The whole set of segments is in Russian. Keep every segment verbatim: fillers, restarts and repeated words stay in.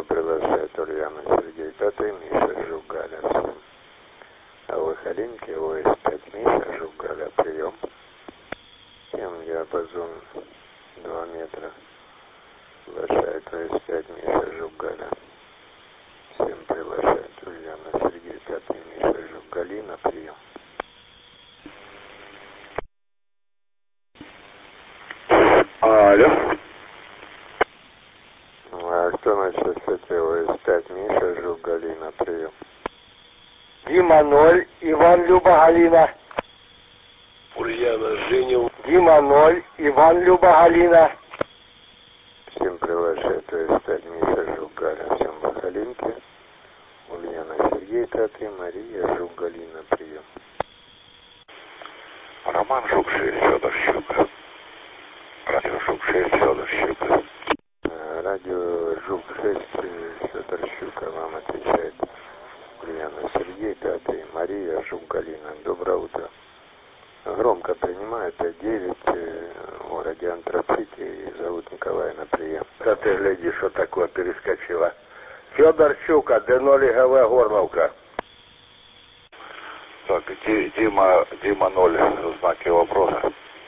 Галина приглашает Ульяна Сергей Пятый, Миша Жугаля. А вы Халинки, ОС пять Миша Жугаля, прием. Всем диапазон два метра. Приглашает ОС пять Миша Жугаля. Всем приглашает Ульяна Сергей Пятый, Миша Жугалина, прием. Алло. А кто на частоте ОС пять Миша Жугалина, прием. Дима ноль, Иван Люба Галина. Ульяна Женя. Дима ноль, Иван Люба Галина. Всем приглашает ОС пять Миша Жугаля. Всем Бахалинки. Ульяна Сергей Пятый, Мария Жугалина, прием. Роман Жук шесть, Федор Щука. Радио Жук шесть, Федор Щука. Радио Жук шесть, Федор Щука, вам отвечает Ульяна Сергей Пятый, Мария Жугалина. Доброе утро. Громко принимает Т девять в городе Антраците и зовут Николай на прием. Да ты гляди, что такое перескочила. Федор Щука, Д ноль ГВ Горловка. Так, Ди, Дима, Дима ноль, знаки вопроса.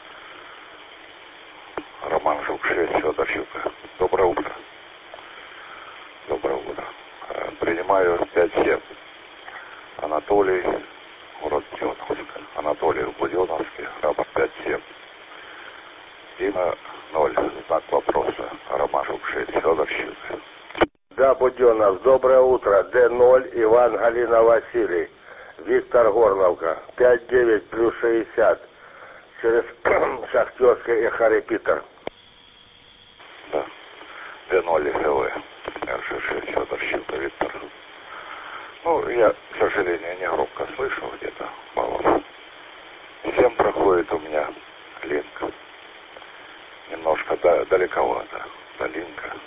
Роман Жук шесть, Федор Щука. Доброе утро. Доброе утро. Принимаю пять семь. Анатолий, город Буденновск. Анатолий в Буденновске, рапорт пять семь. Дима ноль, знак вопроса. Роман Жук шесть, Федор Щука. Да, Буденов, доброе утро. Д ноль, Иван Галина Василий. Виктор Горловка. пять девять плюс шестьдесят. Через Шахтерское Эхо Репитер. Да. Д ноль ГВ. Р шесть, Федор Щука, Виктор. Ну, я, к сожалению, не громко слышу где-то баллов. Всем проходит у меня линк. Немножко да, далековато. До линка.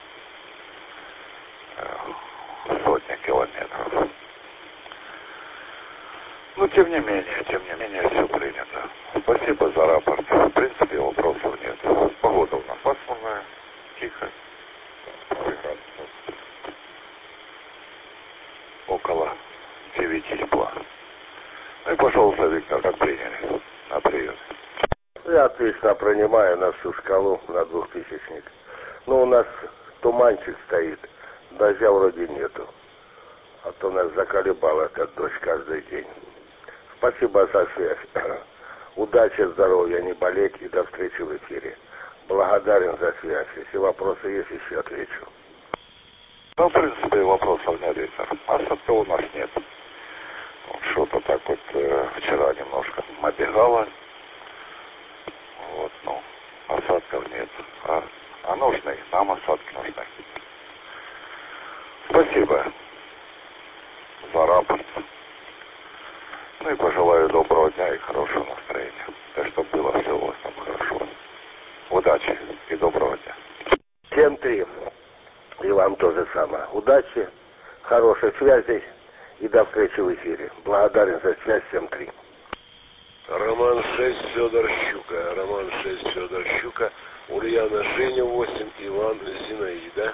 Сотни километров. Но тем не менее, тем не менее, все принято. Спасибо за рапорт. В принципе, вопросов нет. Погода у нас пасмурная, тихо. Около девяти тепла. Ну и, пожалуйста, Виктор, как приняли на прием? Я отлично принимаю на всю шкалу, на двухтысячник. Ну, у нас туманчик стоит, дождя вроде нету. А то нас заколебал этот дождь каждый день. Спасибо за связь. Удачи, здоровья, не болеть и до встречи в эфире. Благодарен за связь. Если вопросы есть, еще отвечу. Ну, в принципе, вопросов нет, Виктор. Осадка у нас нет. Вот что-то так вот э, вчера немножко набегало. Вот, ну, осадков нет. А, а нужны, нам осадки нужны. Спасибо за рапорт. Ну и пожелаю доброго дня и хорошего настроения. Так, чтобы было все у вас там хорошо. Удачи и доброго дня. семь три. И вам то же самое. Удачи, хорошей связи и до встречи в эфире. Благодарен за связь. семь три. Роман шесть, Федор Щука. Роман шесть, Федор Щука. Ульяна Женя восемь, Иван Зинаида.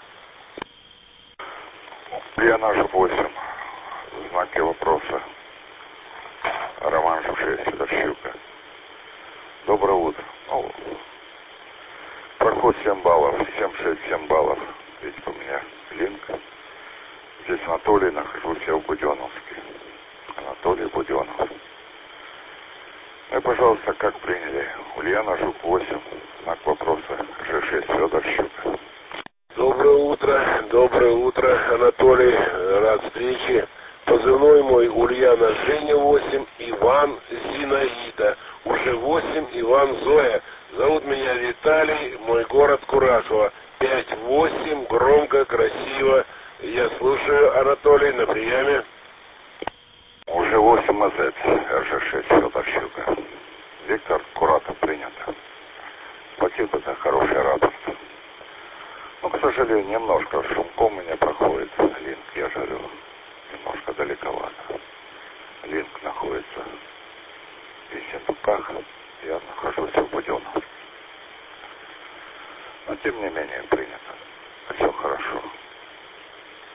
Ульяна Жук восемь. Знаки вопроса. Роман Жук шесть, Федор Щука. Доброе утро. Ну, проход семь баллов. семь шесть семь баллов. Видите, у меня линк. Здесь Анатолий, нахожусь я в Буденновске. Анатолий Буденнов. Ну и, пожалуйста, как приняли? Ульяна Жук восемь. Знак вопроса. Ж шесть, Федор Щука. Доброе утро, доброе утро, Анатолий, рад встрече. Позывной мой Ульяна Женя восемь, Иван Зинаида. Уже восемь, Иван Зоя. Зовут меня Виталий, мой город Курасово. пять восемь, громко, красиво. Я слушаю, Анатолий, на приеме. Уже восемь АЗ, Р Ж шесть, Федор Щука. Виктор, Куратов принято. Спасибо за хороший рапорт. Ну, к сожалению, немножко шумком у меня проходит линк, я же говорю, немножко далековато. Линк находится в Ессентуках, я нахожусь в Буденновске. Но, тем не менее, принято. Все хорошо.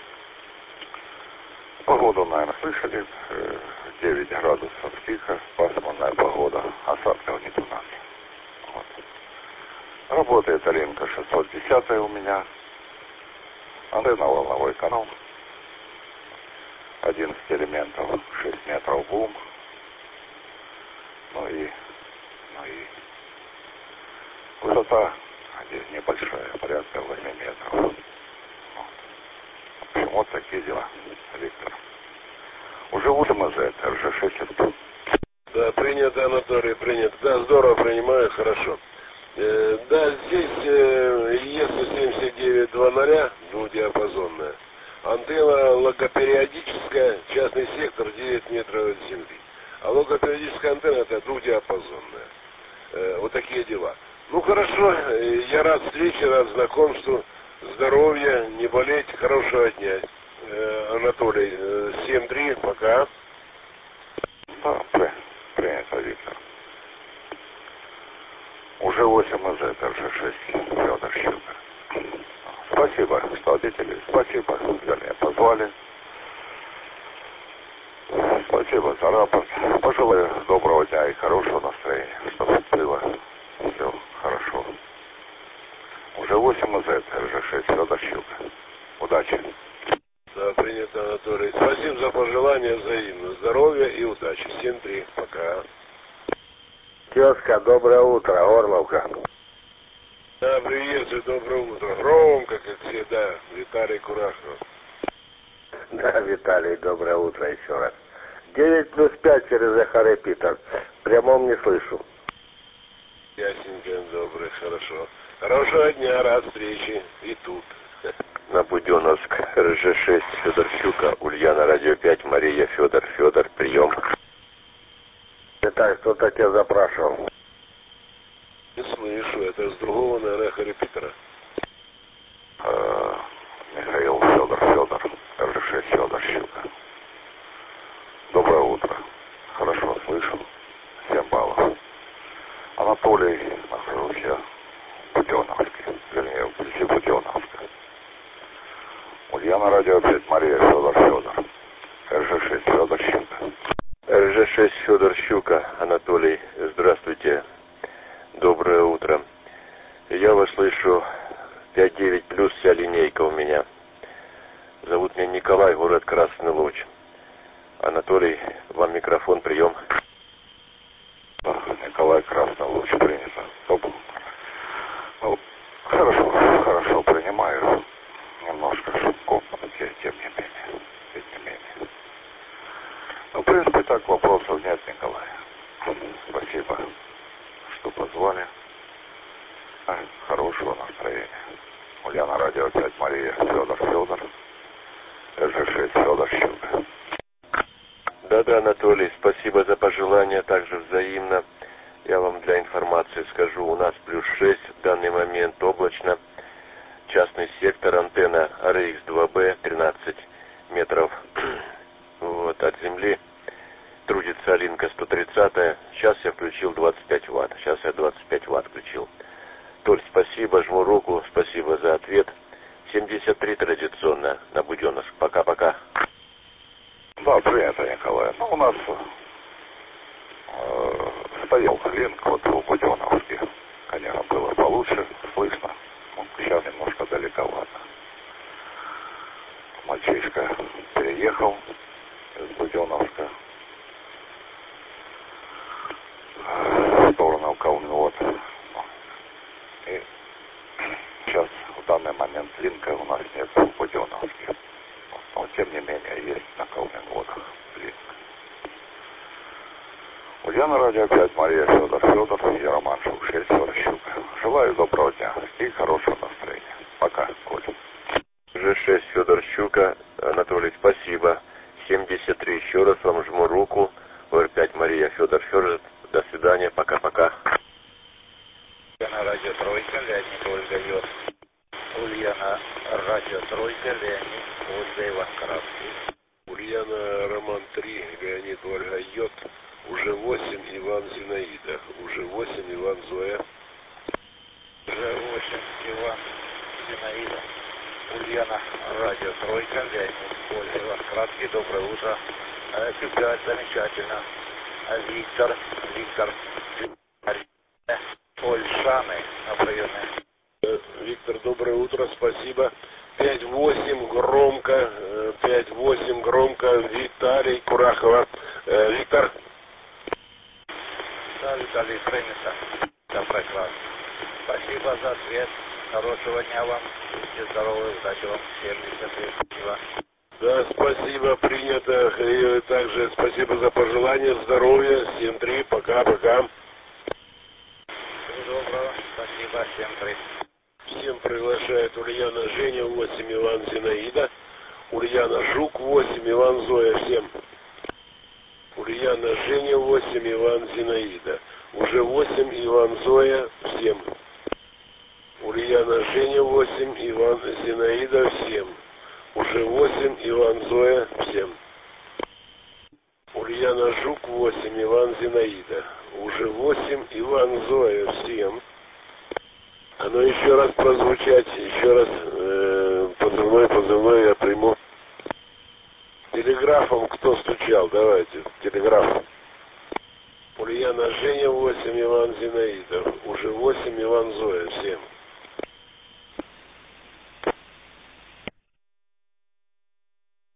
Погоду, наверное, слышали. девять градусов тихо, пасмурная погода. Осадков нет у нас. Вот. Работает Алинка шестьсот десять у меня. Антенна волновой канал. одиннадцать элементов, шесть метров бум. Ну и, ну и высота здесь небольшая, порядка восемь метров. Вот. В общем, вот такие дела, Виктор. Уже восемь эр жэ шесть. Да, принято, Анатолий, принято. Да, здорово, принимаю, хорошо. Э, да, здесь э, ЕС семьдесят девять двадцать, двухдиапазонная. Антенна логопериодическая, частный сектор девять метров от земли. А логопериодическая антенна это двухдиапазонная. Э, вот такие дела. Ну хорошо, э, я рад встрече, рад знакомству. Здоровья, не болеть, хорошего дня. Э, Анатолий, э, семь три, пока. Да, при, принято, Виктор. Уже восемь эр жэ шесть, Федор Щука. Спасибо, что ответили. Спасибо, что меня позвали. Спасибо за рапорт. Пожелаю доброго дня и хорошего настроения, чтобы было все хорошо. Уже восемь эр жэ шесть, Федор Щука. Удачи. Да, принято, Анатолий. Спасибо за пожелания взаимно. Здоровья и удачи. семь три, пока. Тезка, доброе утро, Орловка. Да, приветствую, доброе утро. Громко, как всегда, Виталий Курахов. Да, Виталий, доброе утро еще раз. девять плюс пять через эхо репитер. В прямом не слышу. Ясненько, добрый, хорошо. Хорошего дня, рад встрече. И тут. На Буденновск, эр жэ шесть, Федор Щука, Ульяна, радио пять, Мария, Федор, Федор, прием. Виталий, кто-то тебя запрашивал. Не слышу, это с другого, наверное, эхо репитера. Э, Михаил, Федор, Федор, эр жэ шесть, Федор Щука. Доброе утро. Хорошо слышу. семь баллов. Анатолий, нахожусь я в Буденновске, вернее, в Бельсе Буденновска. Ульяна, радио пять, Мария, Федор, Федор. эр жэ шесть, Федор Щука. эр жэ шесть, Федор Щука, Анатолий, здравствуйте. Доброе утро. Я вас слышу, пять девять плюс, вся линейка у меня. Зовут меня Николай, город Красный Луч. Анатолий, вам микрофон, прием. Да, Николай, Красный Луч, принято. Доброе утро. Ну, хорошо, хорошо, принимаю. Немножко шутков, но тем не менее, тем не менее. Ну, в принципе, так вопросов нет, Николай. Спасибо, что позвали. Хорошего настроения. Ульяна, радио пять, Мария, Федор, Федор. эр жэ шесть, Федор Щука. Да-да, Анатолий, спасибо за пожелания, также взаимно. Я вам для информации скажу, у нас плюс шесть, в данный момент облачно. Частный сектор, антенна эр икс два бэ, тринадцать метров вот, от земли. Трудится Алинка сто тридцать. Сейчас я включил двадцать пять ватт. Сейчас я двадцать пять ватт включил. Толь, спасибо, жму руку, спасибо за ответ. семьдесят три традиционно на Буденновск. Пока-пока. Да, принято, Николай. Ну, у нас э, стоял линк вот в Буденновске. Конечно, было получше, слышно. Ну, сейчас немножко далековато. Мальчишка переехал из Буденновска в сторону Калмиот. И сейчас в данный момент линка у нас нет в Буденновске. Но тем не менее есть на Калмиотах линк. Ульяна, радио пять, Мария, Федор, Федор и Роман Шукшель, Федор Щука. Желаю доброго дня и хорошего настроения. Пока, Коля. эр жэ шесть, Федор Щука, Анатолий, спасибо. семьдесят три, еще раз вам жму руку. эр пять, Мария, Федор, Федор, до свидания, пока-пока. Ульяна, радио Тройка, Леонид, Ольга, Йод. Ульяна, радио Тройка, Леонид, Ольга, Иван Каравский. Ульяна, Роман три, Леонид, Ольга, Йод. Уже восемь, Иван, Зинаида. Уже восемь, Иван, Зоя. Уже восемь, Иван, Зинаида. Ульяна, радио Тройка, Леонид, Ольга, Иван Краткий, доброе утро. Пять, замечательно. Виктор, Виктор, Ольшаны, определенные. Виктор, доброе утро, спасибо. пять восемь громко, пять восемь громко, Виталий Курахова. Виктор. Да, Виталий, принято. Да, прекрасно. Спасибо за ответ. Хорошего дня вам. Будьте здоровы, удачи вам. семьдесят три, спасибо. Да, спасибо, принято. И также спасибо за пожелания здоровья. семь три, пока-пока. Всего доброго. Спасибо, семь три. Всем приглашает Ульяна Женя, восемь Иван Зинаида. Ульяна Жук, восемь Иван Зоя, всем. Ульяна Женя, восемь Иван Зинаида. Уже восемь Иван Зоя, всем. Ульяна Женя, восемь Иван Зинаида, всем. Уже восемь Иван Зоя, всем. Ульяна Жук, восемь Иван Зинаида. Уже восемь Иван Зоя, всем. Оно еще раз прозвучать, еще раз э, позывной, позывной я приму. Телеграфом кто стучал? Давайте, телеграф. Ульяна Женя, восемь Иван Зинаида. Уже восемь Иван Зоя, всем.